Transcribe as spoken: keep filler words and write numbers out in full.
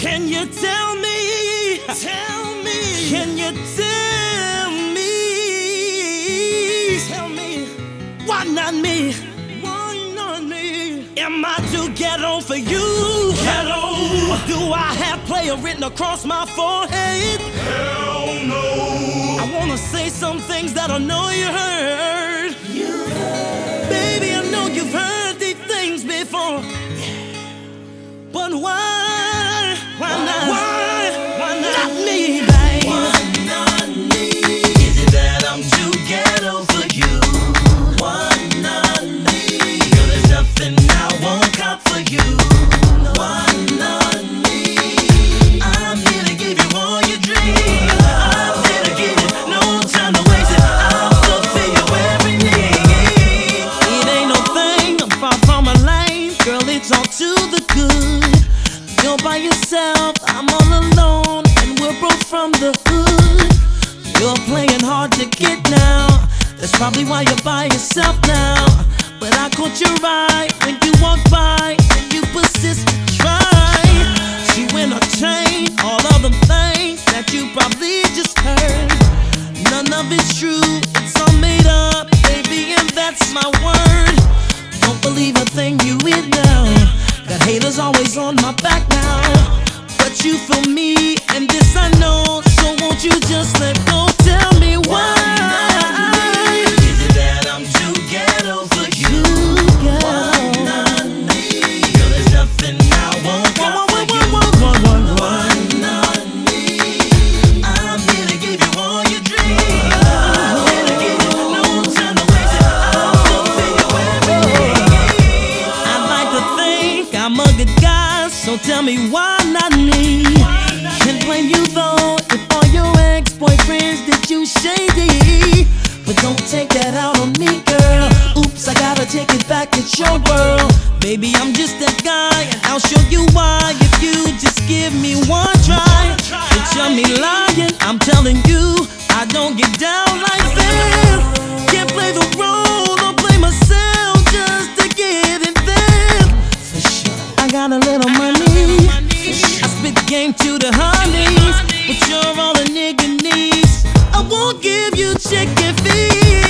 Can you tell me? Tell me. Can you tell me? Tell me. Why not me? Why not me? Am I too ghetto for you? Ghetto. Or do I have player written across my forehead? Hell no. I wanna say some things that I know you heard. You heard. Baby, I know you've heard these things before. But why? Why not? Why? Why not me, babe? Why not me? Is it that I'm too ghetto for you? Why not me? Girl, there's nothing I won't cop for you. Why not me? I'm here to give you all your dreams. I'm here to give you no time to waste it. I'll fulfill your every need. It ain't no thing, I'm far from a lane. Girl, it's all to the good. You're by yourself, I'm all alone, and we're both from the hood. You're playing hard to get now. That's probably why you're by yourself now. But I caught your eye when you walked by, and you persist to try. She went a chain, all of them things that you probably just heard. None of it's true, it's all made up, baby, and that's my word. Don't believe a thing you hear now. Got haters always on my back now. But you feel me, and this I know. So won't you just let go? Tell me why. Is it that I'm too ghetto for you? Why not me? Girl, there's nothing I won't cop for you. Why not me? I'm here to give you all your dreams. I'm here to give you no time to waste it. I'll fulfill your every need. I like to think I'm a good guy, so tell me why not me? Can't blame you though if all your ex-boyfriends did you shady. But don't take that out on me, girl. Oops, I gotta take it back, it's your world. Baby, I'm just that guy, and I'll show you why if you just give me one try. Picture me lying, I'm telling you, I don't get down like this. Can't play the role or play myself just to get in there. For sure, I got a little money. I spit game to the honeys, but you're all a nigga needs. I won't give you chicken feet.